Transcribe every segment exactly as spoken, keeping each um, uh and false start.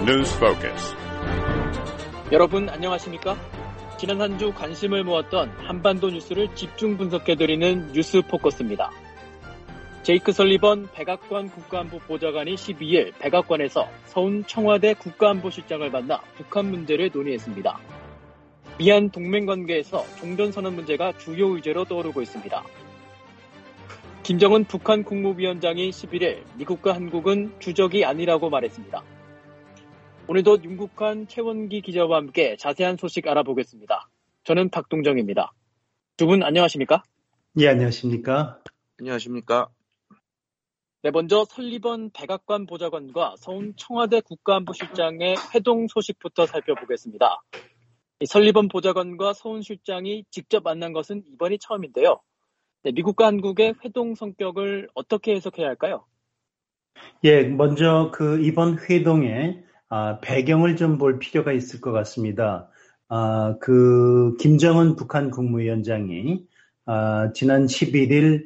News Focus. 여러분 안녕하십니까? 지난 한 주 관심을 모았던 한반도 뉴스를 집중 분석해드리는 뉴스 포커스입니다. 제이크 설리번 백악관 국가안보 보좌관이 십이 일 백악관에서 서훈 청와대 국가안보실장을 만나 북한 문제를 논의했습니다. 미한 동맹관계에서 종전선언 문제가 주요 의제로 떠오르고 있습니다. 김정은 북한 국무위원장이 십일 일 미국과 한국은 주적이 아니라고 말했습니다. 오늘도 윤국환 최원기 기자와 함께 자세한 소식 알아보겠습니다. 저는 박동정입니다. 두 분 안녕하십니까? 예, 안녕하십니까? 안녕하십니까? 네, 먼저 설리번 백악관 보좌관과 서훈 청와대 국가안보실장의 회동 소식부터 살펴보겠습니다. 이 설리번 보좌관과 서훈 실장이 직접 만난 것은 이번이 처음인데요. 네, 미국과 한국의 회동 성격을 어떻게 해석해야 할까요? 예, 먼저 그 이번 회동의 아, 배경을 좀 볼 필요가 있을 것 같습니다. 아, 그 김정은 북한 국무위원장이 아, 지난 십일 일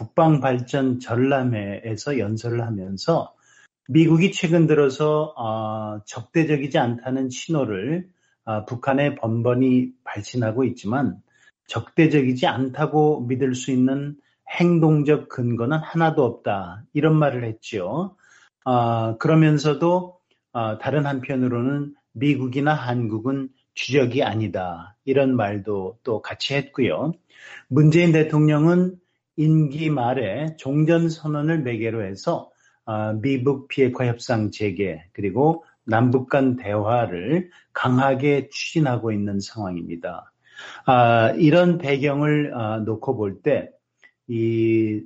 국방발전 전람회에서 연설을 하면서 미국이 최근 들어서 아, 적대적이지 않다는 신호를 아, 북한에 번번이 발신하고 있지만 적대적이지 않다고 믿을 수 있는 행동적 근거는 하나도 없다. 이런 말을 했죠. 아, 그러면서도 아, 다른 한편으로는 미국이나 한국은 주적이 아니다. 이런 말도 또 같이 했고요. 문재인 대통령은 임기 말에 종전선언을 매개로 해서 아, 미북 비핵화 협상 재개 그리고 남북 간 대화를 강하게 추진하고 있는 상황입니다. 아, 이런 배경을 아, 놓고 볼 때 이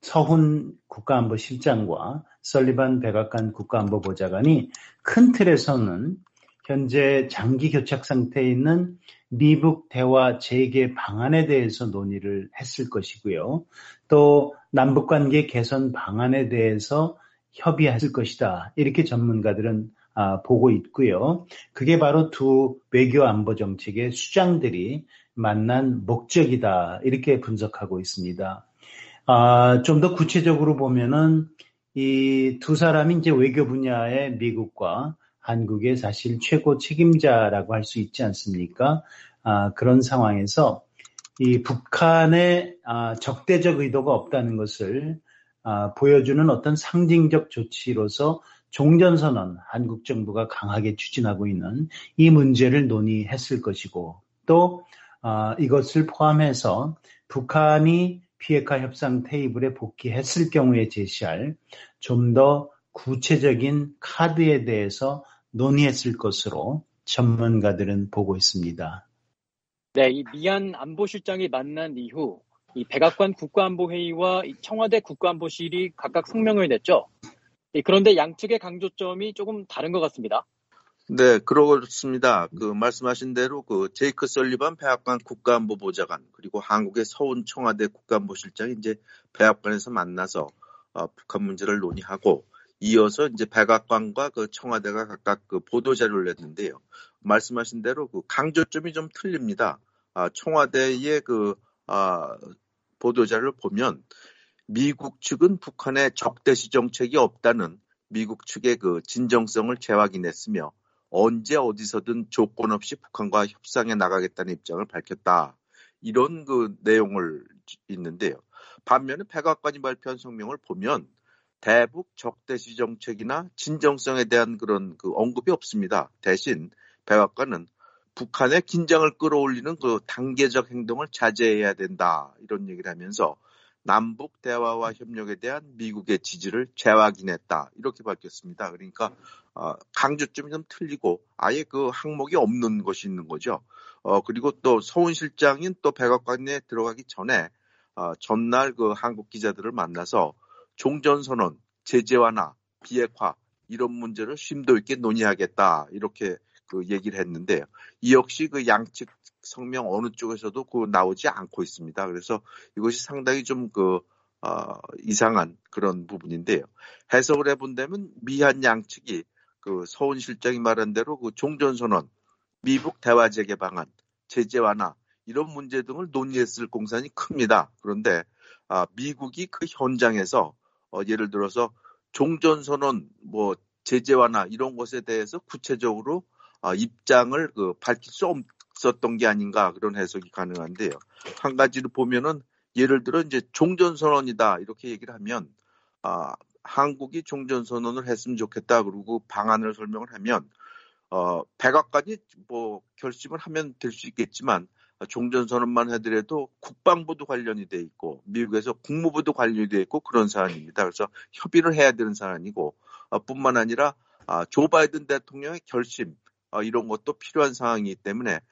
서훈 국가안보실장과 설리번 백악관 국가안보보좌관이 큰 틀에서는 현재 장기 교착 상태에 있는 미북 대화 재개 방안에 대해서 논의를 했을 것이고요. 또 남북관계 개선 방안에 대해서 협의했을 것이다. 이렇게 전문가들은 아, 보고 있고요. 그게 바로 두 외교 안보 정책의 수장들이 만난 목적이다. 이렇게 분석하고 있습니다. 아, 좀 더 구체적으로 보면은 이 두 사람이 이제 외교 분야의 미국과 한국의 사실 최고 책임자라고 할 수 있지 않습니까? 아, 그런 상황에서 이 북한의 아, 적대적 의도가 없다는 것을 아, 보여주는 어떤 상징적 조치로서 종전선언 한국 정부가 강하게 추진하고 있는 이 문제를 논의했을 것이고 또 아, 이것을 포함해서 북한이 비핵화 협상 테이블에 복귀했을 경우에 제시할 좀 더 구체적인 카드에 대해서 논의했을 것으로 전문가들은 보고 있습니다. 네, 이 미한 안보실장이 만난 이후 이 백악관 국가안보회의와 이 청와대 국가안보실이 각각 성명을 냈죠. 그런데 양측의 강조점이 조금 다른 것 같습니다. 네, 그렇습니다. 그 말씀하신 대로 그 제이크 설리번 백악관 국가안보보좌관 그리고 한국의 서훈 청와대 국가안보실장이 이제 백악관에서 만나서 어, 북한 문제를 논의하고 이어서 이제 백악관과 그 청와대가 각각 그 보도 자료를 냈는데요. 말씀하신 대로 그 강조점이 좀 틀립니다. 아, 청와대의 그 아, 보도 자료를 보면 미국 측은 북한의 적대시 정책이 없다는 미국 측의 그 진정성을 재확인했으며 언제 어디서든 조건 없이 북한과 협상에 나가겠다는 입장을 밝혔다. 이런 그 내용을 있는데요. 반면에 백악관이 발표한 성명을 보면 대북 적대시 정책이나 진정성에 대한 그런 그 언급이 없습니다. 대신 백악관은 북한의 긴장을 끌어올리는 그 단계적 행동을 자제해야 된다. 이런 얘기를 하면서 남북 대화와 협력에 대한 미국의 지지를 재확인했다. 이렇게 밝혔습니다. 그러니까 어, 강조점이 좀 틀리고 아예 그 항목이 없는 것이 있는 거죠. 어, 그리고 또 서훈 실장인 또 백악관에 들어가기 전에 어, 전날 그 한국 기자들을 만나서 종전선언, 제재 완화, 비핵화 이런 문제를 심도 있게 논의하겠다. 이렇게 그 얘기를 했는데 이 역시 그 양측 성명 어느 쪽에서도 그 나오지 않고 있습니다. 그래서 이것이 상당히 좀 그 어, 이상한 그런 부분인데요. 해석을 해본다면 미한 양측이 그 서훈 실장이 말한 대로 그 종전선언, 미북 대화 재개 방안, 제재 완화 이런 문제 등을 논의했을 공산이 큽니다. 그런데 아, 미국이 그 현장에서 어, 예를 들어서 종전선언 뭐 제재 완화 이런 것에 대해서 구체적으로 어, 입장을 그 밝힐 수 없었던 게 아닌가 그런 해석이 가능한데요. 한 가지로 보면은 예를 들어 이제 종전선언이다 이렇게 얘기를 하면 아, 한국이 종전선언을 했으면 좋겠다 그러고 방안을 설명을 하면 어, 백악관이 뭐 결심을 하면 될 수 있겠지만 종전선언만 하더라도 국방부도 관련이 돼 있고 미국에서 국무부도 관련이 돼 있고 그런 사안입니다. 그래서 협의를 해야 되는 사안이고 어, 뿐만 아니라 아, 조 바이든 대통령의 결심 어, 이런 것도 필요한 상황이기 때문에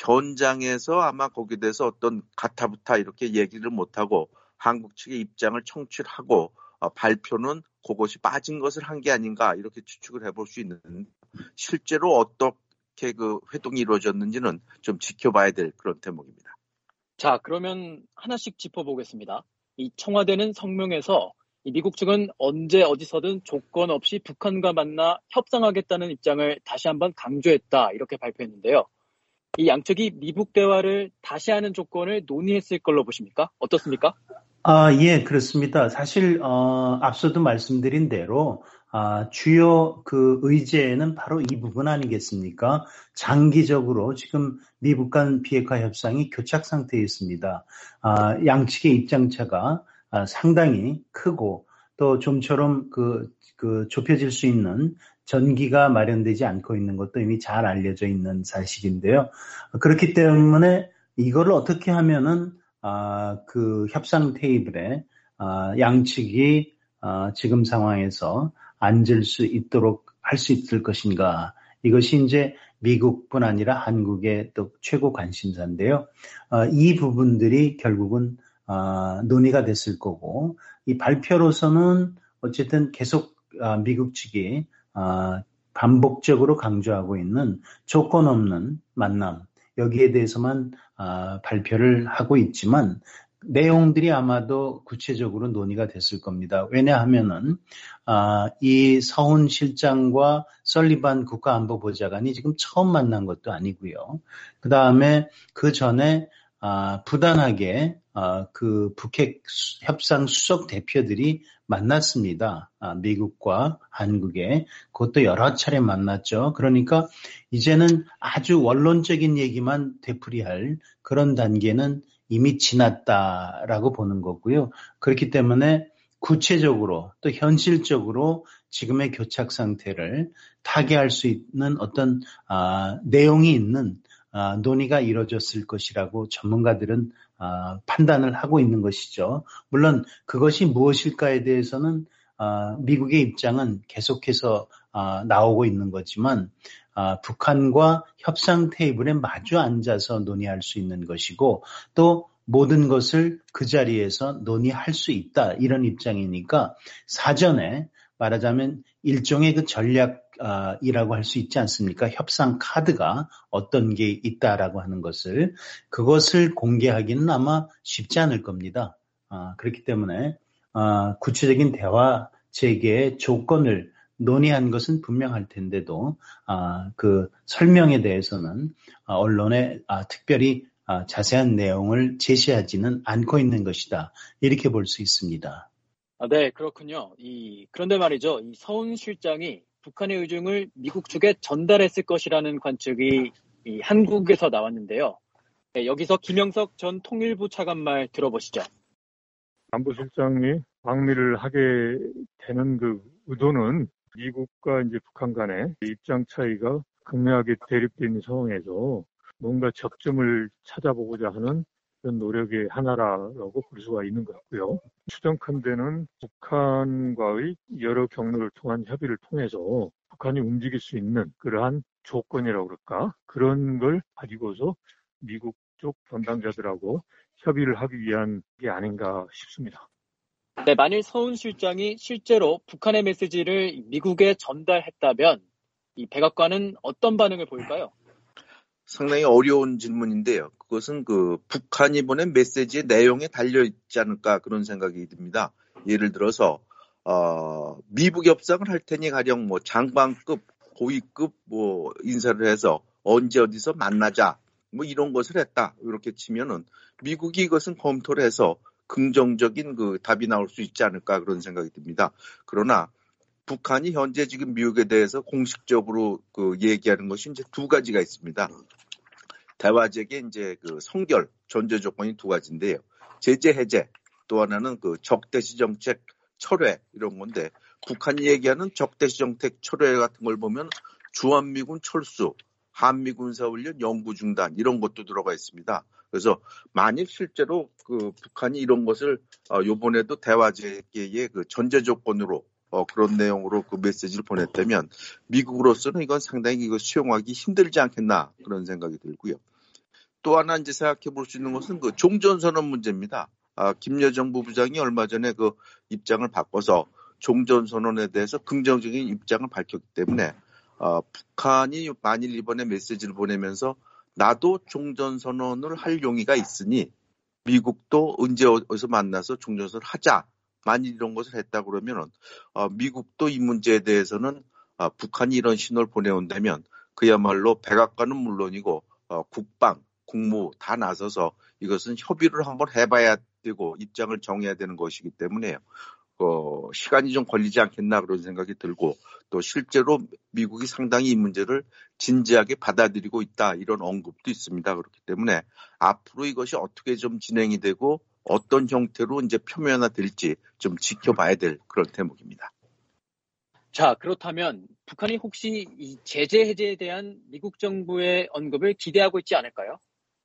현장에서 아마 거기에 대해서 어떤 가타부타 이렇게 얘기를 못하고 한국 측의 입장을 청취하고 어, 발표는 그것이 빠진 것을 한 게 아닌가 이렇게 추측을 해볼 수 있는 실제로 어떻게 그 회동이 이루어졌는지는 좀 지켜봐야 될 그런 대목입니다. 자, 그러면 하나씩 짚어보겠습니다. 이 청와대는 성명에서 이 미국 측은 언제 어디서든 조건 없이 북한과 만나 협상하겠다는 입장을 다시 한번 강조했다 이렇게 발표했는데요. 이 양측이 미북 대화를 다시 하는 조건을 논의했을 걸로 보십니까? 어떻습니까? 아, 예, 그렇습니다. 사실 어, 앞서도 말씀드린 대로 아, 주요 그 의제는 바로 이 부분 아니겠습니까? 장기적으로 지금 미북 간 비핵화 협상이 교착 상태에 있습니다. 아, 양측의 입장차가 아, 상당히 크고 또 좀처럼 그, 그 좁혀질 수 있는 전기가 마련되지 않고 있는 것도 이미 잘 알려져 있는 사실인데요. 그렇기 때문에 이거를 어떻게 하면은 아, 그 협상 테이블에 아, 양측이 아, 지금 상황에서 앉을 수 있도록 할 수 있을 것인가. 이것이 이제 미국뿐 아니라 한국의 또 최고 관심사인데요. 아, 이 부분들이 결국은 아, 논의가 됐을 거고 이 발표로서는 어쨌든 계속 아, 미국 측이 아, 반복적으로 강조하고 있는 조건 없는 만남 여기에 대해서만 아, 발표를 하고 있지만 내용들이 아마도 구체적으로 논의가 됐을 겁니다. 왜냐하면은 아, 이 서훈 실장과 설리반 국가안보보좌관이 지금 처음 만난 것도 아니고요. 그 다음에 그 전에 아, 부단하게 아, 그 북핵 협상 수석 대표들이 만났습니다. 아, 미국과 한국에 그것도 여러 차례 만났죠. 그러니까 이제는 아주 원론적인 얘기만 되풀이할 그런 단계는 이미 지났다라고 보는 거고요. 그렇기 때문에 구체적으로 또 현실적으로 지금의 교착 상태를 타개할 수 있는 어떤 아, 내용이 있는 아, 논의가 이루어졌을 것이라고 전문가들은 아, 판단을 하고 있는 것이죠. 물론 그것이 무엇일까에 대해서는 아, 미국의 입장은 계속해서 아, 나오고 있는 거지만 아, 북한과 협상 테이블에 마주 앉아서 논의할 수 있는 것이고 또 모든 것을 그 자리에서 논의할 수 있다 이런 입장이니까 사전에 말하자면 일종의 그 전략이라고 할 수 있지 않습니까? 협상 카드가 어떤 게 있다라고 하는 것을 그것을 공개하기는 아마 쉽지 않을 겁니다. 아, 그렇기 때문에 아, 구체적인 대화 재개의 조건을 논의한 것은 분명할 텐데도 아, 그 설명에 대해서는 아, 언론에 아, 특별히 아, 자세한 내용을 제시하지는 않고 있는 것이다. 이렇게 볼 수 있습니다. 아, 네, 그렇군요. 이, 그런데 말이죠. 이 서훈 실장이 북한의 의중을 미국 측에 전달했을 것이라는 관측이 이 한국에서 나왔는데요. 네, 여기서 김영석 전 통일부 차관 말 들어보시죠. 안보실장이 방미를 하게 되는 그 의도는 미국과 이제 북한 간의 입장 차이가 극명하게 대립되어 있는 상황에서 뭔가 접점을 찾아보고자 하는 그런 노력의 하나라고 볼 수가 있는 것 같고요. 추정컨대는 북한과의 여러 경로를 통한 협의를 통해서 북한이 움직일 수 있는 그러한 조건이라고 그럴까? 그런 걸 가지고서 미국 쪽 담당자들하고 협의를 하기 위한 게 아닌가 싶습니다. 네, 만일 서훈 실장이 실제로 북한의 메시지를 미국에 전달했다면 이 백악관은 어떤 반응을 보일까요? 상당히 어려운 질문인데요. 그것은 그 북한이 보낸 메시지의 내용에 달려 있지 않을까 그런 생각이 듭니다. 예를 들어서 어, 미북 협상을 할 테니 가령 뭐 장관급, 고위급 뭐 인사를 해서 언제 어디서 만나자 뭐 이런 것을 했다 이렇게 치면은 미국이 이것은 검토를 해서 긍정적인 그 답이 나올 수 있지 않을까 그런 생각이 듭니다. 그러나 북한이 현재 지금 미국에 대해서 공식적으로 그 얘기하는 것이 이제 두 가지가 있습니다. 대화적인 이제 그 선결, 전제 조건이 두 가지인데요. 제재 해제, 또 하나는 그 적대시 정책 철회 이런 건데 북한이 얘기하는 적대시 정책 철회 같은 걸 보면 주한미군 철수, 한미 군사훈련 연구 중단 이런 것도 들어가 있습니다. 그래서 만일 실제로 그 북한이 이런 것을 어, 이번에도 대화제의 그 전제 조건으로 어, 그런 내용으로 그 메시지를 보냈다면 미국으로서는 이건 상당히 이거 수용하기 힘들지 않겠나 그런 생각이 들고요. 또 하나 이제 생각해 볼 수 있는 것은 그 종전선언 문제입니다. 아, 김여정 부부장이 얼마 전에 그 입장을 바꿔서 종전선언에 대해서 긍정적인 입장을 밝혔기 때문에 어, 북한이 만일 이번에 메시지를 보내면서 나도 종전선언을 할 용의가 있으니 미국도 언제 어디서 만나서 종전선언을 하자. 만일 이런 것을 했다 그러면 어, 미국도 이 문제에 대해서는 어, 북한이 이런 신호를 보내온다면 그야말로 백악관은 물론이고 어, 국방, 국무 다 나서서 이것은 협의를 한번 해봐야 되고 입장을 정해야 되는 것이기 때문에 어, 시간이 좀 걸리지 않겠나 그런 생각이 들고 또 실제로 미국이 상당히 이 문제를 진지하게 받아들이고 있다 이런 언급도 있습니다. 그렇기 때문에 앞으로 이것이 어떻게 좀 진행이 되고 어떤 형태로 이제 표면화될지 좀 지켜봐야 될 그런 대목입니다. 자, 그렇다면 북한이 혹시 이 제재 해제에 대한 미국 정부의 언급을 기대하고 있지 않을까요?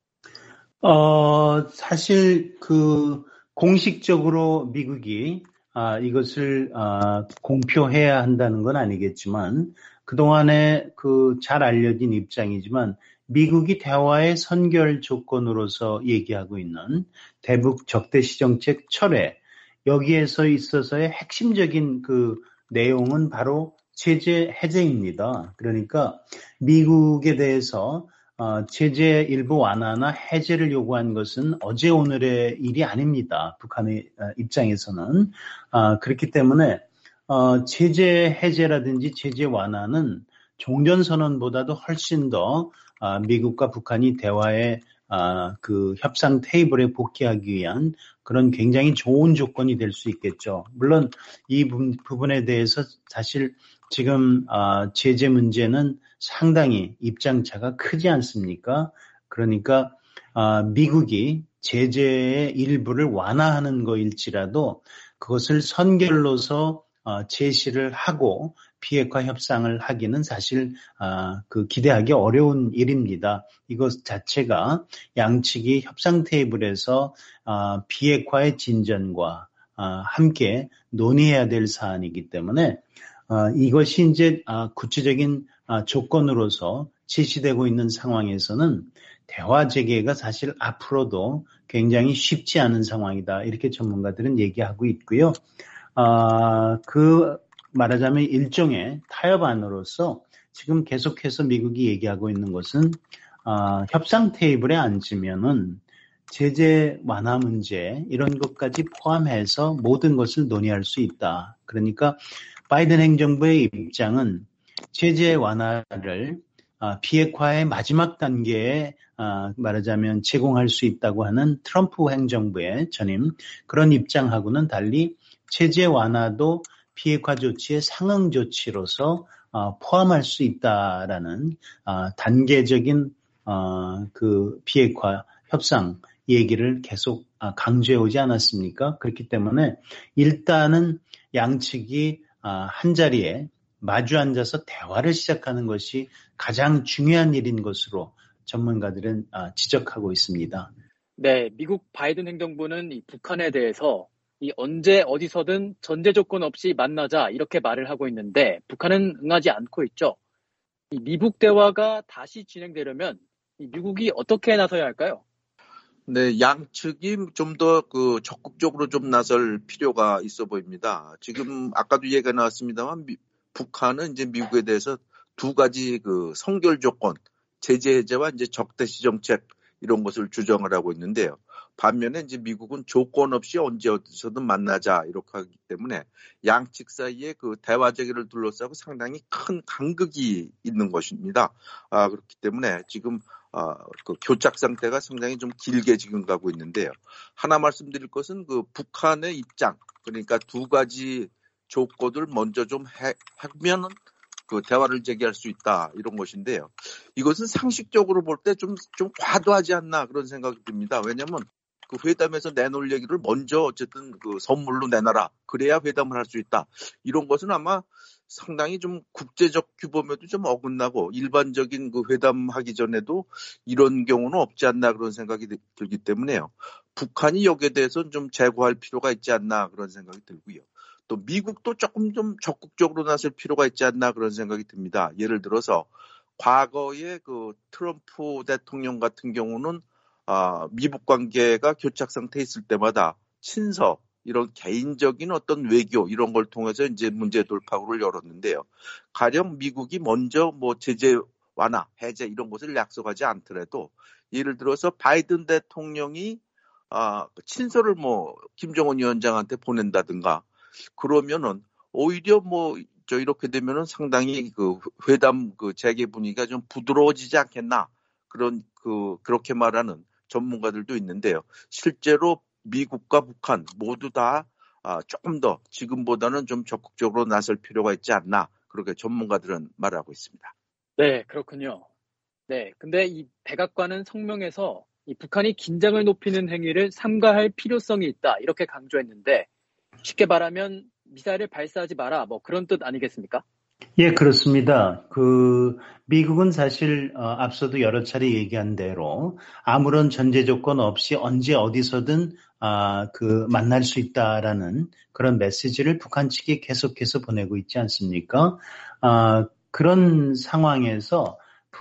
어, 사실 그 공식적으로 미국이 아, 이것을 아, 공표해야 한다는 건 아니겠지만 그동안에 그 잘 알려진 입장이지만 미국이 대화의 선결 조건으로서 얘기하고 있는 대북 적대시 정책 철회 여기에서 있어서의 핵심적인 그 내용은 바로 제재 해제입니다. 그러니까 미국에 대해서 어, 제재 일부 완화나 해제를 요구한 것은 어제 오늘의 일이 아닙니다. 북한의 어, 입장에서는. 어, 그렇기 때문에 어, 제재 해제라든지 제재 완화는 종전선언보다도 훨씬 더 어, 미국과 북한이 대화의 어, 그 협상 테이블에 복귀하기 위한 그런 굉장히 좋은 조건이 될 수 있겠죠. 물론 이 부, 부분에 대해서 사실 지금 어, 제재 문제는 상당히 입장차가 크지 않습니까? 그러니까 어, 미국이 제재의 일부를 완화하는 거일지라도 그것을 선결로서 어, 제시를 하고 비핵화 협상을 하기는 사실 어, 그 기대하기 어려운 일입니다. 이것 자체가 양측이 협상 테이블에서 어, 비핵화의 진전과 어, 함께 논의해야 될 사안이기 때문에 어, 이것이 이제 어, 구체적인 어, 조건으로서 제시되고 있는 상황에서는 대화 재개가 사실 앞으로도 굉장히 쉽지 않은 상황이다. 이렇게 전문가들은 얘기하고 있고요. 어, 그 말하자면 일종의 타협안으로서 지금 계속해서 미국이 얘기하고 있는 것은 어, 협상 테이블에 앉으면은 제재 완화 문제 이런 것까지 포함해서 모든 것을 논의할 수 있다. 그러니까 바이든 행정부의 입장은 제재 완화를 비핵화의 마지막 단계에 말하자면 제공할 수 있다고 하는 트럼프 행정부의 전임 그런 입장하고는 달리 제재 완화도 비핵화 조치의 상응 조치로서 포함할 수 있다라는 단계적인 그 비핵화 협상 얘기를 계속 강조해 오지 않았습니까? 그렇기 때문에 일단은 양측이 한 자리에 마주 앉아서 대화를 시작하는 것이 가장 중요한 일인 것으로 전문가들은 지적하고 있습니다. 네, 미국 바이든 행정부는 이 북한에 대해서 이 언제 어디서든 전제 조건 없이 만나자 이렇게 말을 하고 있는데 북한은 응하지 않고 있죠. 이 미북 대화가 다시 진행되려면 이 미국이 어떻게 나서야 할까요? 네, 양측이 좀 더 그 적극적으로 좀 나설 필요가 있어 보입니다. 지금 아까도 얘기가 나왔습니다만 미, 북한은 이제 미국에 대해서 두 가지 그 선결 조건, 제재 해제와 이제 적대시 정책 이런 것을 주장을 하고 있는데요. 반면에 이제 미국은 조건 없이 언제 어디서든 만나자 이렇게 하기 때문에 양측 사이에 그 대화 재개를 둘러싸고 상당히 큰 간극이 있는 것입니다. 아, 그렇기 때문에 지금 아, 그 교착 상태가 상당히 좀 길게 지금 가고 있는데요. 하나 말씀드릴 것은 그 북한의 입장, 그러니까 두 가지 조건을 먼저 좀 해, 하면은 그 대화를 재개할 수 있다 이런 것인데요. 이것은 상식적으로 볼 때 좀 좀 과도하지 않나 그런 생각이 듭니다. 왜냐하면 그 회담에서 내놓을 얘기를 먼저 어쨌든 그 선물로 내놔라. 그래야 회담을 할 수 있다. 이런 것은 아마 상당히 좀 국제적 규범에도 좀 어긋나고 일반적인 그 회담하기 전에도 이런 경우는 없지 않나 그런 생각이 들기 때문에요. 북한이 여기에 대해서는 좀 제고할 필요가 있지 않나 그런 생각이 들고요. 또 미국도 조금 좀 적극적으로 나설 필요가 있지 않나 그런 생각이 듭니다. 예를 들어서 과거에 그 트럼프 대통령 같은 경우는 아, 미북 관계가 교착 상태에 있을 때마다 친서 이런 개인적인 어떤 외교 이런 걸 통해서 이제 문제 돌파구를 열었는데요. 가령 미국이 먼저 뭐 제재 완화, 해제 이런 것을 약속하지 않더라도 예를 들어서 바이든 대통령이 아, 친서를 뭐 김정은 위원장한테 보낸다든가 그러면은 오히려 뭐 저 이렇게 되면은 상당히 그 회담 그 재개 분위기가 좀 부드러워지지 않겠나 그런 그 그렇게 말하는 전문가들도 있는데요. 실제로 미국과 북한 모두 다 아, 조금 더 지금보다는 좀 적극적으로 나설 필요가 있지 않나 그렇게 전문가들은 말하고 있습니다. 네, 그렇군요. 네, 근데 이 백악관은 성명에서 이 북한이 긴장을 높이는 행위를 삼가할 필요성이 있다 이렇게 강조했는데 쉽게 말하면 미사일을 발사하지 마라 뭐 그런 뜻 아니겠습니까? 예, 그렇습니다. 그 미국은 사실 어, 앞서도 여러 차례 얘기한 대로 아무런 전제 조건 없이 언제 어디서든 아, 그 만날 수 있다라는 그런 메시지를 북한 측이 계속해서 보내고 있지 않습니까? 아, 그런 상황에서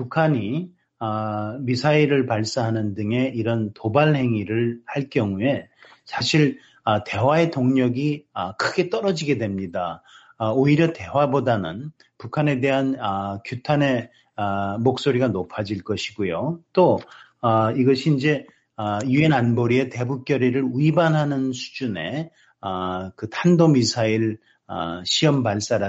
북한이 아, 미사일을 발사하는 등의 이런 도발 행위를 할 경우에 사실 아, 대화의 동력이 아, 크게 떨어지게 됩니다. 아, 오히려 대화보다는 북한에 대한 아, 규탄의 아, 목소리가 높아질 것이고요. 또 아, 이것이 이제 유엔 안보리의 대북 결의를 위반하는 수준의 아, 그 탄도미사일 아, 시험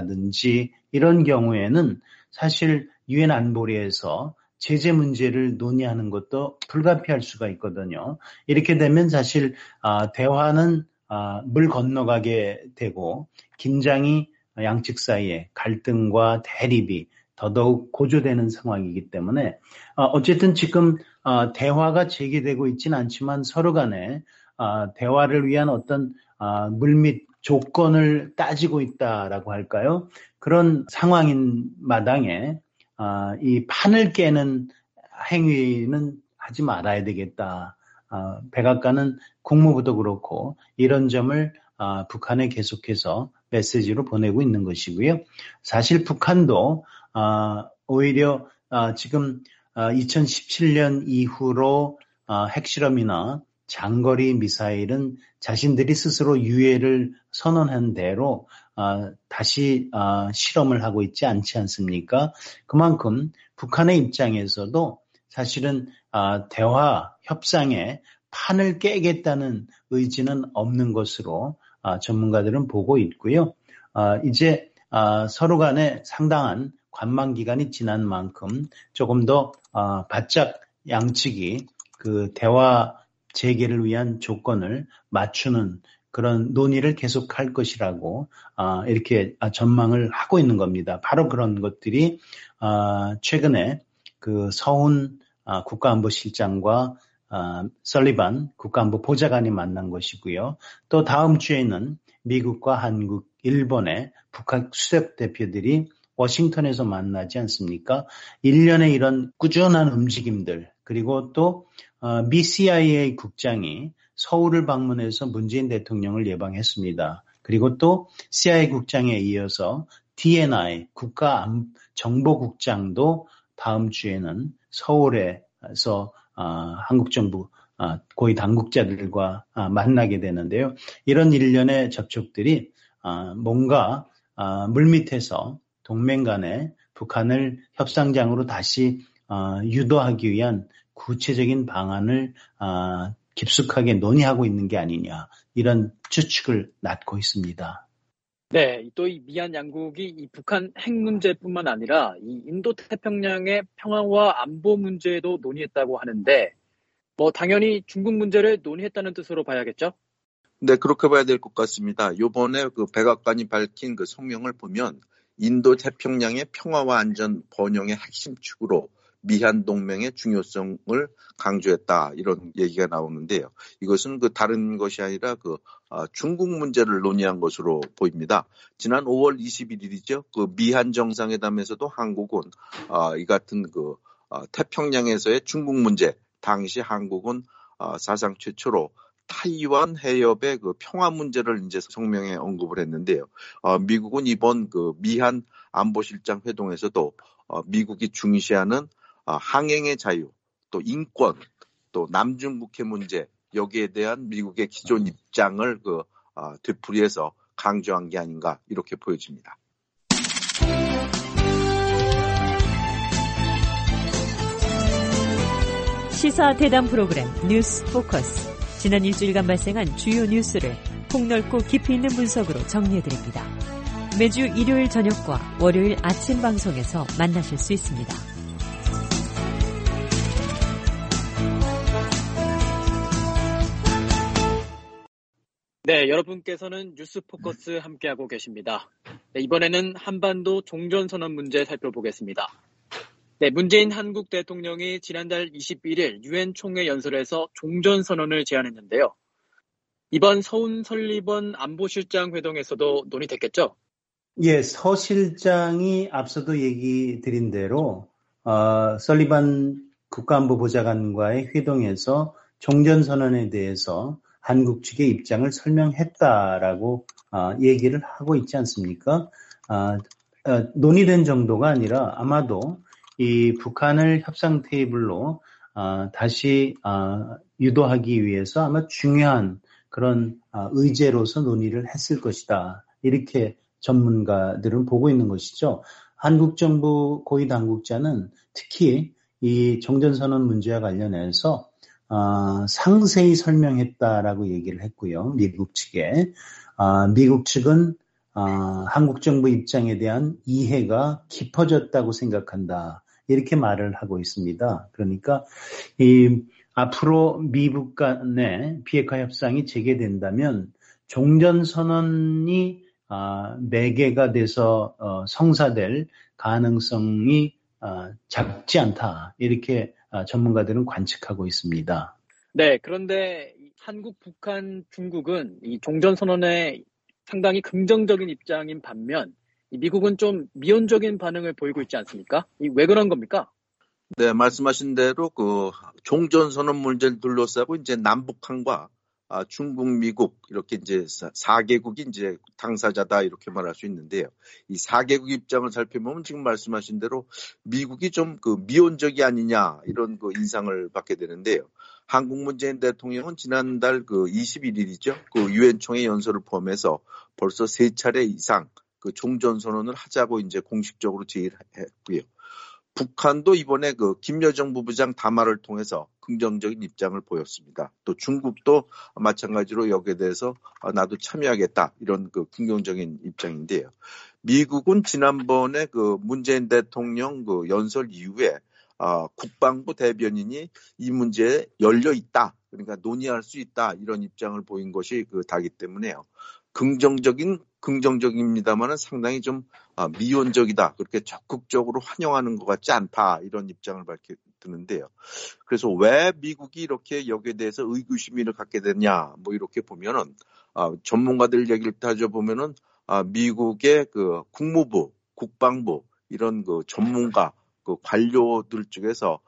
발사라든지 이런 경우에는 사실 유엔 안보리에서 제재 문제를 논의하는 것도 불가피할 수가 있거든요. 이렇게 되면 사실 아, 대화는 아, 물 건너가게 되고 긴장이 양측 사이에 갈등과 대립이 더더욱 고조되는 상황이기 때문에 어쨌든 지금 대화가 제기되고 있지는 않지만 서로 간에 대화를 위한 어떤 물밑 조건을 따지고 있다라고 할까요? 그런 상황인 마당에 이 판을 깨는 행위는 하지 말아야 되겠다. 백악관은 국무부도 그렇고 이런 점을 북한에 계속해서 메시지로 보내고 있는 것이고요. 사실 북한도 오히려 지금 이천십칠 년 이후로 핵실험이나 장거리 미사일은 자신들이 스스로 유예를 선언한 대로 다시 실험을 하고 있지 않지 않습니까? 그만큼 북한의 입장에서도 사실은 대화 협상에 판을 깨겠다는 의지는 없는 것으로 전문가들은 보고 있고요. 이제 서로 간에 상당한 관망 기간이 지난 만큼 조금 더 바짝 양측이 그 대화 재개를 위한 조건을 맞추는 그런 논의를 계속할 것이라고 이렇게 전망을 하고 있는 겁니다. 바로 그런 것들이 최근에 그 서훈 국가안보실장과 설리반 국가안보 보좌관이 만난 것이고요. 또 다음 주에는 미국과 한국, 일본의 북한 수석 대표들이 워싱턴에서 만나지 않습니까? 일련의 이런 꾸준한 움직임들 그리고 또 미 씨아이에이 국장이 서울을 방문해서 문재인 대통령을 예방했습니다. 그리고 또 씨아이에이 국장에 이어서 디엔아이 국가정보국장도 다음 주에는 서울에서 한국 정부 고위 당국자들과 만나게 되는데요. 이런 일련의 접촉들이 뭔가 물밑에서 동맹 간에 북한을 협상장으로 다시 유도하기 위한 구체적인 방안을 깊숙하게 논의하고 있는 게 아니냐 이런 추측을 낳고 있습니다. 네, 또 이 미얀 양국이 이 북한 핵 문제뿐만 아니라 이 인도 태평양의 평화와 안보 문제도 논의했다고 하는데 뭐 당연히 중국 문제를 논의했다는 뜻으로 봐야겠죠? 네, 그렇게 봐야 될 것 같습니다. 요번에 그 백악관이 밝힌 그 성명을 보면 인도 태평양의 평화와 안전 번영의 핵심 축으로 미한 동맹의 중요성을 강조했다 이런 얘기가 나오는데요. 이것은 그 다른 것이 아니라 그 아, 중국 문제를 논의한 것으로 보입니다. 지난 오월 이십일일이죠. 그 미한 정상회담에서도 한국은 아, 이 같은 그 아, 태평양에서의 중국 문제, 당시 한국은 아, 사상 최초로 타이완 해협의 그 평화 문제를 이제 성명에 언급을 했는데요. 어, 미국은 이번 그 미한 안보실장 회동에서도 어, 미국이 중시하는 어, 항행의 자유, 또 인권, 또 남중국해 문제 여기에 대한 미국의 기존 입장을 그 어, 되풀이해서 강조한 게 아닌가 이렇게 보여집니다. 시사 대담 프로그램 뉴스 포커스. 지난 일주일간 발생한 주요 뉴스를 폭넓고 깊이 있는 분석으로 정리해드립니다. 매주 일요일 저녁과 월요일 아침 방송에서 만나실 수 있습니다. 네, 여러분께서는 뉴스 포커스 함께하고 계십니다. 네, 이번에는 한반도 종전선언 문제 살펴보겠습니다. 네, 문재인 한국 대통령이 지난달 이십일일 유엔 총회 연설에서 종전선언을 제안했는데요. 이번 서훈 설리번 안보실장 회동에서도 논의됐겠죠? 예, 서 실장이 앞서도 얘기 드린 대로 어, 설리번 국가안보보좌관과의 회동에서 종전선언에 대해서 한국 측의 입장을 설명했다라고 어, 얘기를 하고 있지 않습니까? 어, 어, 논의된 정도가 아니라 아마도 이 북한을 협상 테이블로 어, 다시 어, 유도하기 위해서 아마 중요한 그런 어, 의제로서 논의를 했을 것이다. 이렇게 전문가들은 보고 있는 것이죠. 한국 정부 고위 당국자는 특히 이 종전선언 문제와 관련해서 어, 상세히 설명했다라고 얘기를 했고요. 미국 측에. 어, 미국 측은 어, 한국 정부 입장에 대한 이해가 깊어졌다고 생각한다. 이렇게 말을 하고 있습니다. 그러니까 이 앞으로 미국 간의 비핵화 협상이 재개된다면 종전선언이 아, 매개가 돼서 어, 성사될 가능성이 어, 작지 않다. 이렇게 아, 전문가들은 관측하고 있습니다. 네, 그런데 한국, 북한, 중국은 이 종전선언에 상당히 긍정적인 입장인 반면 미국은 좀 미온적인 반응을 보이고 있지 않습니까? 왜 그런 겁니까? 네, 말씀하신 대로 그 종전선언 문제를 둘러싸고 이제 남북한과 아, 중국, 미국 이렇게 이제 사 개국이 이제 당사자다 이렇게 말할 수 있는데요. 이 사 개국 입장을 살펴보면 지금 말씀하신 대로 미국이 좀 그 미온적이 아니냐 이런 그 인상을 받게 되는데요. 한국 문재인 대통령은 지난달 그 이십일일이죠. 그 유엔 총회 연설을 포함해서 벌써 세 차례 이상 그 종전선언을 하자고 이제 공식적으로 제의를 했고요. 북한도 이번에 그 김여정 부부장 담화를 통해서 긍정적인 입장을 보였습니다. 또 중국도 마찬가지로 여기에 대해서 나도 참여하겠다 이런 그 긍정적인 입장인데요. 미국은 지난번에 그 문재인 대통령 그 연설 이후에 어, 국방부 대변인이 이 문제에 열려 있다. 그러니까 논의할 수 있다. 이런 입장을 보인 것이 그 다기 때문에요. 긍정적인 긍정적입니다만은 상당히 좀 아, 미온적이다. 그렇게 적극적으로 환영하는 것 같지 않다. 이런 입장을 밝히는데요. 그래서 왜 미국이 이렇게 여기에 대해서 의구심을 갖게 됐냐? 뭐 이렇게 보면은 아, 전문가들 얘기를 따져보면은 아, 미국의 그 국무부, 국방부 이런 그 전문가, 그 관료들 쪽에서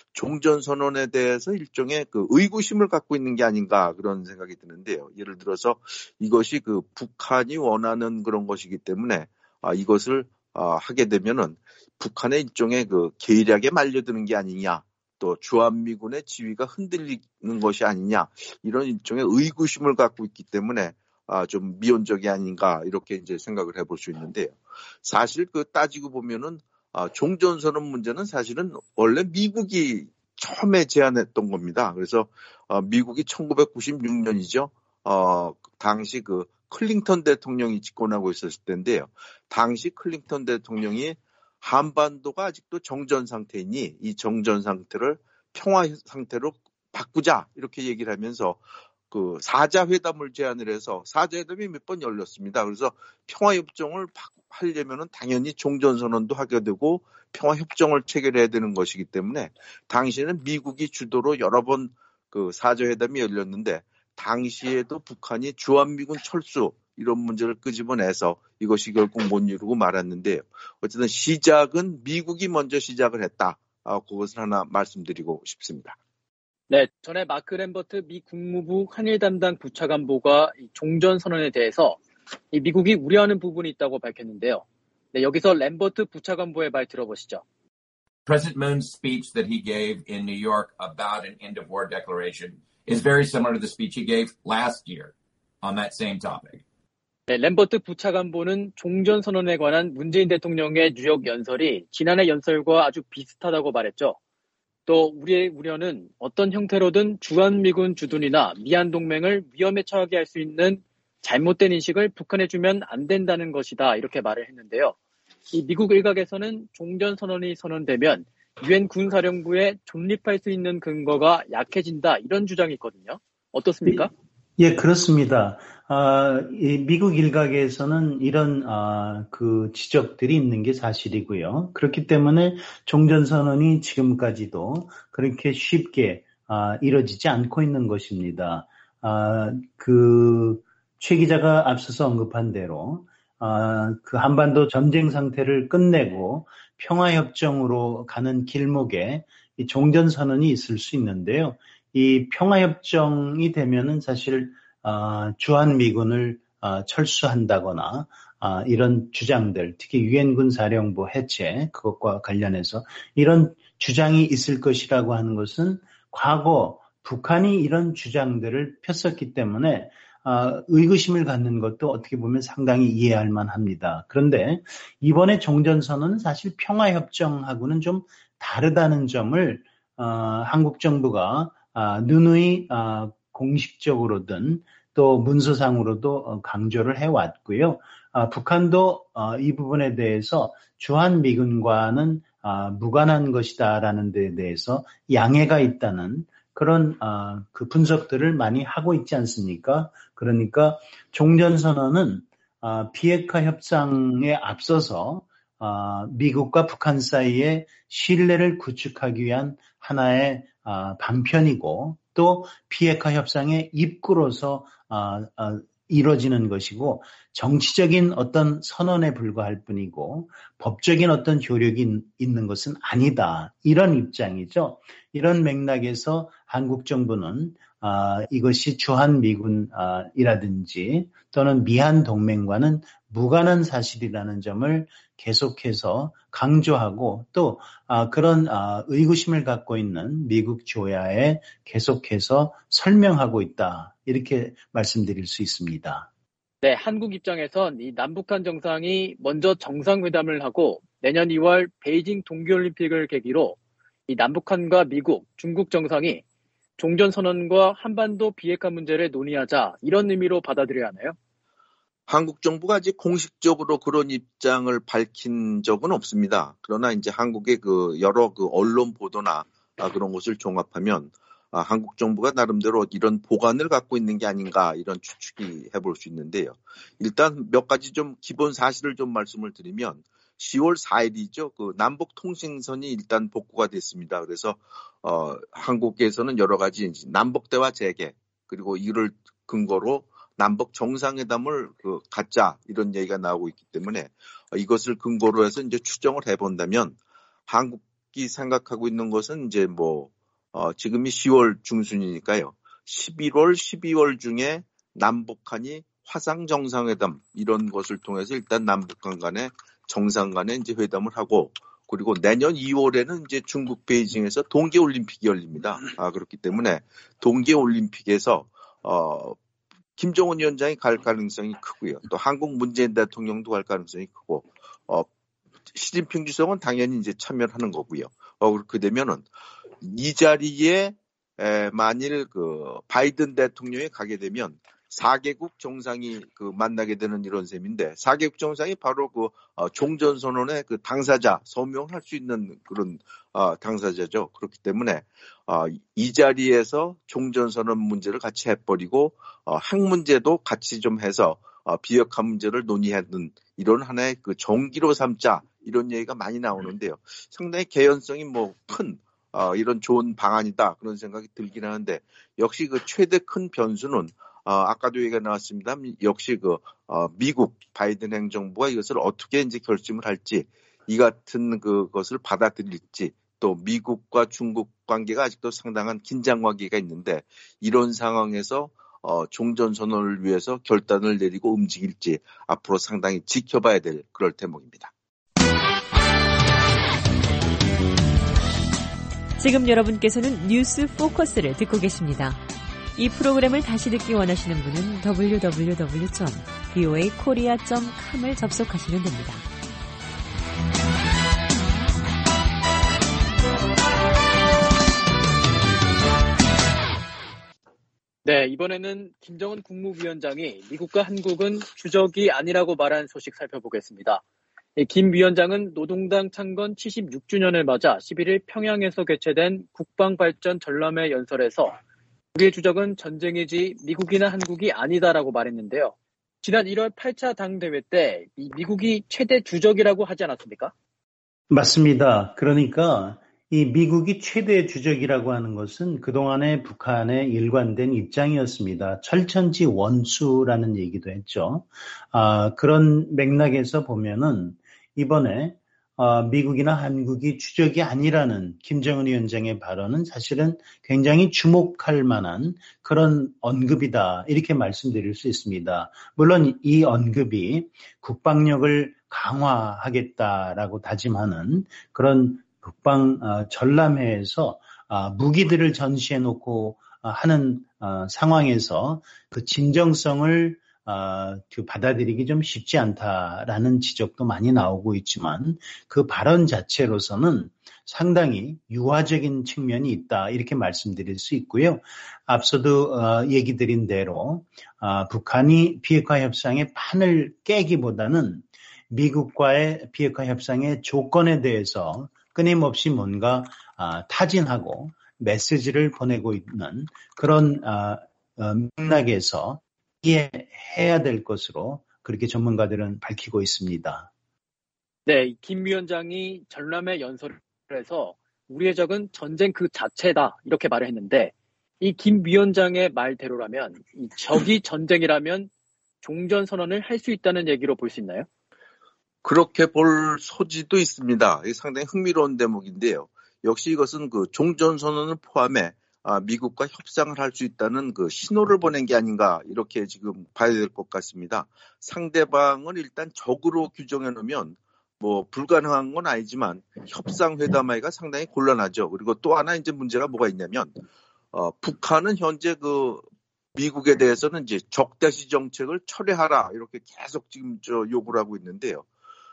종전선언에 대해서 일종의 그 의구심을 갖고 있는 게 아닌가 그런 생각이 드는데요. 예를 들어서 이것이 그 북한이 원하는 그런 것이기 때문에 아, 이것을 아, 하게 되면은 북한의 일종의 그 계략에 말려드는 게 아니냐, 또 주한미군의 지위가 흔들리는 것이 아니냐 이런 일종의 의구심을 갖고 있기 때문에 아, 좀 미온적이 아닌가 이렇게 이제 생각을 해볼 수 있는데요. 사실 그 따지고 보면은 아, 종전선언 문제는 사실은 원래 미국이 처음에 제안했던 겁니다. 그래서 어, 미국이 천구백구십육년이죠. 어, 당시 그 클링턴 대통령이 집권하고 있었을 때인데요. 당시 클링턴 대통령이 한반도가 아직도 정전 상태이니 이 정전 상태를 평화 상태로 바꾸자 이렇게 얘기를 하면서 그 사자 회담을 제안을 해서 사자 회담이 몇 번 열렸습니다. 그래서 평화 협정을 하려면은 당연히 종전 선언도 하게 되고 평화 협정을 체결해야 되는 것이기 때문에 당시에는 미국이 주도로 여러 번 그 사자 회담이 열렸는데 당시에도 북한이 주한미군 철수 이런 문제를 끄집어내서 이것이 결국 못 이루고 말았는데요. 어쨌든 시작은 미국이 먼저 시작을 했다. 아, 그것을 하나 말씀드리고 싶습니다. 네, 전에 마크 램버트 미 국무부 한일 담당 부차관보가 종전 선언에 대해서 이 미국이 우려하는 부분이 있다고 밝혔는데요. 네, 여기서 램버트 부차관보의 말 들어보시죠. President Moon's speech that he gave in New York about an end of war declaration is very similar to the speech he gave last year on that same topic. 네, 램버트 부차관보는 종전 선언에 관한 문재인 대통령의 뉴욕 연설이 지난해 연설과 아주 비슷하다고 말했죠. 또 우리의 우려는 어떤 형태로든 주한미군 주둔이나 미한 동맹을 위험에 처하게 할 수 있는 잘못된 인식을 북한에 주면 안 된다는 것이다. 이렇게 말을 했는데요. 이 미국 일각에서는 종전 선언이 선언되면 유엔 군사령부에 존립할 수 있는 근거가 약해진다. 이런 주장이 있거든요. 어떻습니까? 예, 그렇습니다. 아, 이 미국 일각에서는 이런 아, 그 지적들이 있는 게 사실이고요. 그렇기 때문에 종전선언이 지금까지도 그렇게 쉽게 아, 이루어지지 않고 있는 것입니다. 아, 그 최 기자가 앞서서 언급한 대로 아, 그 한반도 전쟁 상태를 끝내고 평화협정으로 가는 길목에 이 종전선언이 있을 수 있는데요. 이 평화협정이 되면은 사실 어, 주한미군을 어, 철수한다거나 어, 이런 주장들, 특히 유엔군 사령부 해체 그것과 관련해서 이런 주장이 있을 것이라고 하는 것은 과거 북한이 이런 주장들을 폈었기 때문에 어, 의구심을 갖는 것도 어떻게 보면 상당히 이해할 만합니다. 그런데 이번에 종전선언은 사실 평화협정하고는 좀 다르다는 점을 어, 한국 정부가 아, 누누이 아, 공식적으로든 또 문서상으로도 강조를 해왔고요. 아, 북한도 아, 이 부분에 대해서 주한미군과는 아, 무관한 것이다라는 데에 대해서 양해가 있다는 그런 아, 그 분석들을 많이 하고 있지 않습니까? 그러니까 종전선언은 아, 비핵화 협상에 앞서서 아, 미국과 북한 사이에 신뢰를 구축하기 위한 하나의 아, 방편이고 또 비핵화 협상의 입구로서 아, 아, 이루어지는 것이고 정치적인 어떤 선언에 불과할 뿐이고 법적인 어떤 효력이 있는 것은 아니다. 이런 입장이죠. 이런 맥락에서 한국 정부는 아, 이것이 주한미군이라든지 또는 미한 동맹과는 무관한 사실이라는 점을 계속해서 강조하고 또 아, 그런 아, 의구심을 갖고 있는 미국 조야에 계속해서 설명하고 있다. 이렇게 말씀드릴 수 있습니다. 네, 한국 입장에선 이 남북한 정상이 먼저 정상회담을 하고 내년 이월 베이징 동계올림픽을 계기로 이 남북한과 미국, 중국 정상이 종전선언과 한반도 비핵화 문제를 논의하자 이런 의미로 받아들여야 하나요? 한국 정부가 아직 공식적으로 그런 입장을 밝힌 적은 없습니다. 그러나 이제 한국의 그 여러 그 언론 보도나 그런 것을 종합하면 아, 한국 정부가 나름대로 이런 보관을 갖고 있는 게 아닌가 이런 추측이 해볼 수 있는데요. 일단 몇 가지 좀 기본 사실을 좀 말씀을 드리면 시월 사일이죠. 그 남북 통신선이 일단 복구가 됐습니다. 그래서 어, 한국에서는 여러 가지 남북 대화 재개 그리고 이를 근거로 남북 정상회담을 그 갖자 이런 얘기가 나오고 있기 때문에 이것을 근거로 해서 이제 추정을 해본다면 한국이 생각하고 있는 것은 이제 뭐 어, 지금이 시월 중순이니까요. 십일월, 십이월 중에 남북한이 화상 정상회담 이런 것을 통해서 일단 남북한 간에 정상 간에 이제 회담을 하고 그리고 내년 이월에는 이제 중국 베이징에서 동계올림픽이 열립니다. 아, 그렇기 때문에 동계올림픽에서 어, 김정은 위원장이 갈 가능성이 크고요. 또 한국 문재인 대통령도 갈 가능성이 크고 어, 시진핑 주석은 당연히 이제 참여를 하는 거고요. 어, 그렇게 되면은 이 자리에 에, 만일 그 바이든 대통령이 가게 되면 사 개국 정상이 그 만나게 되는 이런 셈인데 사 개국 정상이 바로 그 어, 종전선언의 그 당사자 서명을 할 수 있는 그런 어, 당사자죠. 그렇기 때문에 어, 이 자리에서 종전선언 문제를 같이 해버리고 어, 핵 문제도 같이 좀 해서 어, 비핵화 문제를 논의하는 이런 하나의 그 정기로 삼자 이런 얘기가 많이 나오는데요. 상당히 개연성이 뭐 큰 어, 이런 좋은 방안이다 그런 생각이 들긴 하는데 역시 그 최대 큰 변수는 어, 아까도 얘기가 나왔습니다. 역시 그 어, 미국 바이든 행정부가 이것을 어떻게 이제 결심을 할지 이 같은 그것을 받아들일지 또 미국과 중국 관계가 아직도 상당한 긴장 관계가 있는데 이런 상황에서 어, 종전선언을 위해서 결단을 내리고 움직일지 앞으로 상당히 지켜봐야 될 그럴 대목입니다. 지금 여러분께서는 뉴스 포커스를 듣고 계십니다. 이 프로그램을 다시 듣기 원하시는 분은 더블유 더블유 더블유 점 브이오에이 코리아 점 컴을 접속하시면 됩니다. 네, 이번에는 김정은 국무위원장이 미국과 한국은 주적이 아니라고 말한 소식 살펴보겠습니다. 김 위원장은 노동당 창건 칠십육 주년을 맞아 십일 일 평양에서 개최된 국방발전 전람회 연설에서 우리의 주적은 전쟁이지 미국이나 한국이 아니다라고 말했는데요. 지난 일월 팔 차 당대회 때 미국이 최대 주적이라고 하지 않았습니까? 맞습니다. 그러니까 이 미국이 최대 주적이라고 하는 것은 그동안의 북한의 일관된 입장이었습니다. 철천지 원수라는 얘기도 했죠. 아, 그런 맥락에서 보면은 이번에 어, 미국이나 한국이 주적이 아니라는 김정은 위원장의 발언은 사실은 굉장히 주목할 만한 그런 언급이다 이렇게 말씀드릴 수 있습니다. 물론 이 언급이 국방력을 강화하겠다라고 다짐하는 그런 국방 어, 전람회에서 어, 무기들을 전시해 놓고 어, 하는 어, 상황에서 그 진정성을 어, 그 받아들이기 좀 쉽지 않다라는 지적도 많이 나오고 있지만 그 발언 자체로서는 상당히 유화적인 측면이 있다 이렇게 말씀드릴 수 있고요. 앞서도 어, 얘기 드린 대로 어, 북한이 비핵화 협상의 판을 깨기보다는 미국과의 비핵화 협상의 조건에 대해서 끊임없이 뭔가 어, 타진하고 메시지를 보내고 있는 그런 어, 어, 맥락에서 이해해야 될 것으로 그렇게 전문가들은 밝히고 있습니다. 네, 김 위원장이 전람회 연설에서 우리의 적은 전쟁 그 자체다 이렇게 말을 했는데 이 김 위원장의 말대로라면 이 적이 전쟁이라면 종전선언을 할 수 있다는 얘기로 볼 수 있나요? 그렇게 볼 소지도 있습니다. 이게 상당히 흥미로운 대목인데요. 역시 이것은 그 종전선언을 포함해 아, 미국과 협상을 할 수 있다는 그 신호를 보낸 게 아닌가 이렇게 지금 봐야 될 것 같습니다. 상대방을 일단 적으로 규정해 놓으면 뭐 불가능한 건 아니지만 협상 회담하기가 상당히 곤란하죠. 그리고 또 하나 이제 문제가 뭐가 있냐면 어, 북한은 현재 그 미국에 대해서는 이제 적대시 정책을 철회하라 이렇게 계속 지금 저 요구를 하고 있는데요.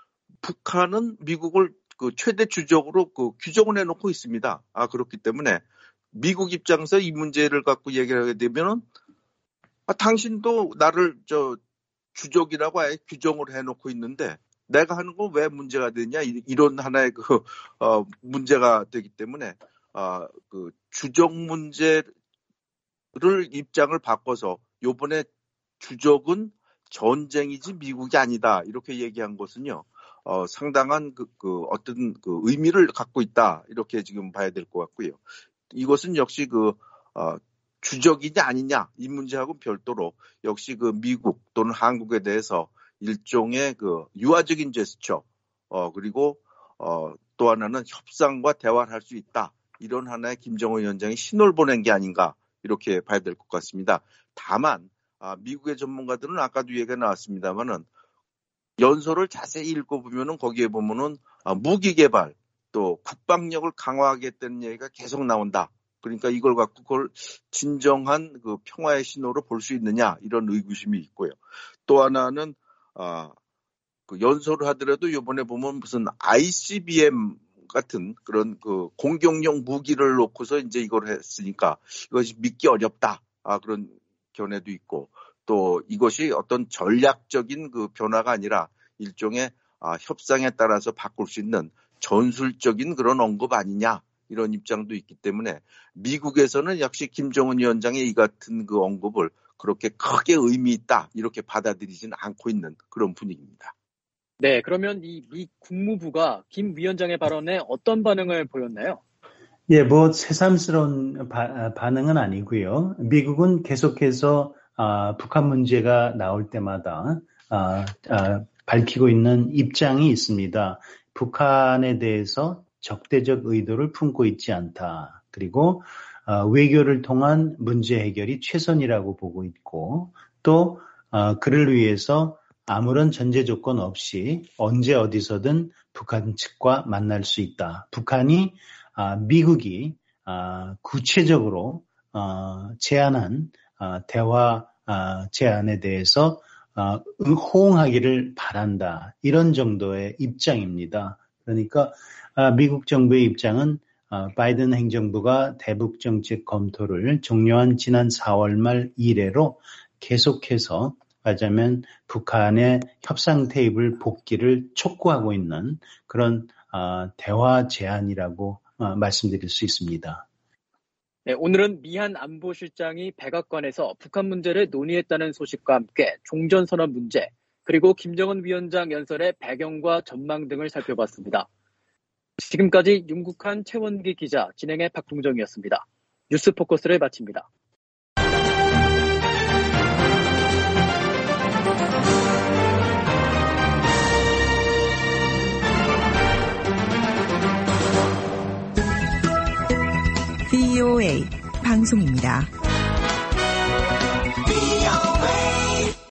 북한은 미국을 그 최대 주적으로 그 규정을 해놓고 있습니다. 아 그렇기 때문에 미국 입장에서 이 문제를 갖고 얘기를 하게 되면은 아, 당신도 나를 저 주적이라고 아예 규정을 해놓고 있는데 내가 하는 건 왜 문제가 되냐 이런 하나의 그 어, 문제가 되기 때문에 아, 그 주적 문제를 입장을 바꿔서 요번에 주적은 전쟁이지 미국이 아니다 이렇게 얘기한 것은요. 어, 상당한 그, 그 어떤 그 의미를 갖고 있다 이렇게 지금 봐야 될 것 같고요. 이것은 역시 그 어, 주적이냐 아니냐 이 문제하고 별도로 역시 그 미국 또는 한국에 대해서 일종의 그 유화적인 제스처 어, 그리고 어, 또 하나는 협상과 대화를 할 수 있다 이런 하나의 김정은 위원장이 신호를 보낸 게 아닌가 이렇게 봐야 될 것 같습니다. 다만 아, 미국의 전문가들은 아까도 얘기가 나왔습니다만은 연설을 자세히 읽어보면은 거기에 보면은 아, 무기 개발 또 국방력을 강화하겠다는 얘기가 계속 나온다. 그러니까 이걸 갖고 그걸 진정한 그 평화의 신호로 볼 수 있느냐 이런 의구심이 있고요. 또 하나는 아, 그 연설을 하더라도 이번에 보면 무슨 아이씨비엠 같은 그런 그 공격용 무기를 놓고서 이제 이걸 했으니까 이것이 믿기 어렵다. 아, 그런 견해도 있고 또 이것이 어떤 전략적인 그 변화가 아니라 일종의 아, 협상에 따라서 바꿀 수 있는 전술적인 그런 언급 아니냐 이런 입장도 있기 때문에 미국에서는 역시 김정은 위원장의 이 같은 그 언급을 그렇게 크게 의미 있다 이렇게 받아들이지는 않고 있는 그런 분위기입니다. 네, 그러면 이 미 국무부가 김 위원장의 발언에 어떤 반응을 보였나요? 예, 뭐 새삼스러운 바, 반응은 아니고요. 미국은 계속해서 아, 북한 문제가 나올 때마다 아, 아, 밝히고 있는 입장이 있습니다. 북한에 대해서 적대적 의도를 품고 있지 않다. 그리고 아, 외교를 통한 문제 해결이 최선이라고 보고 있고 또 아, 그를 위해서 아무런 전제 조건 없이 언제 어디서든 북한 측과 만날 수 있다. 북한이 아, 미국이 아, 구체적으로 어, 제안한 아, 대화 아, 제안에 대해서 아, 호응하기를 바란다. 이런 정도의 입장입니다. 그러니까 아, 미국 정부의 입장은 아, 바이든 행정부가 대북 정책 검토를 종료한 지난 사월 말 이래로 계속해서 하자면 북한의 협상 테이블 복귀를 촉구하고 있는 그런 아, 대화 제안이라고 아, 말씀드릴 수 있습니다. 네, 오늘은 미한 안보실장이 백악관에서 북한 문제를 논의했다는 소식과 함께 종전선언 문제, 그리고 김정은 위원장 연설의 배경과 전망 등을 살펴봤습니다. 지금까지 윤국한 최원기 기자, 진행의 박동정이었습니다. 뉴스 포커스를 마칩니다. 브이오에이 방송입니다.